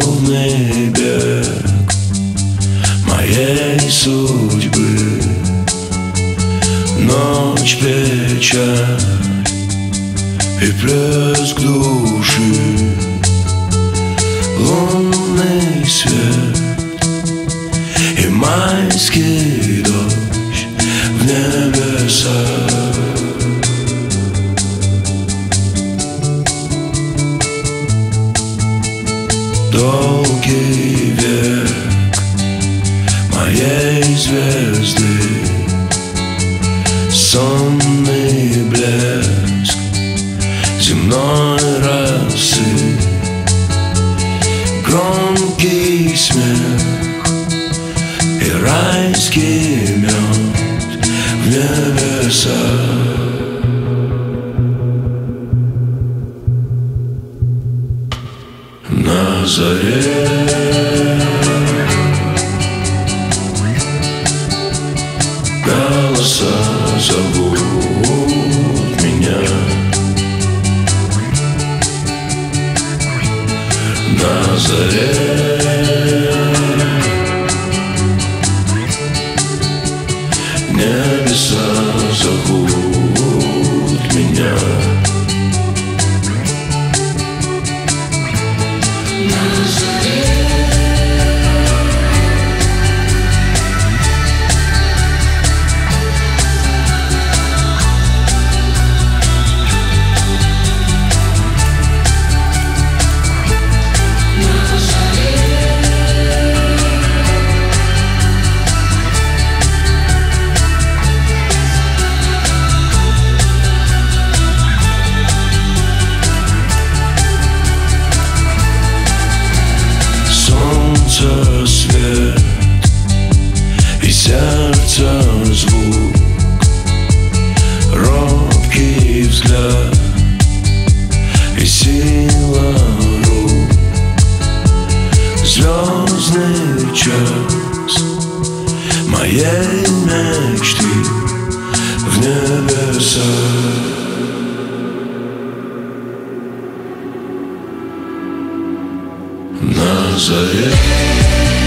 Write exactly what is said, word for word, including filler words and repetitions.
Ровный бег моей судьбы, ночь, печаль и плеск души, лунный свет и майский дождь в небесах. Долгий век моей звезды, сонный блеск земной росы, громкий смех и райский мед в небесах. На заре голоса зовут меня, на заре небеса зовут меня. Свет и сердца звук, робкий взгляд и сила рук, звездный час моей мечты в небесах. На заре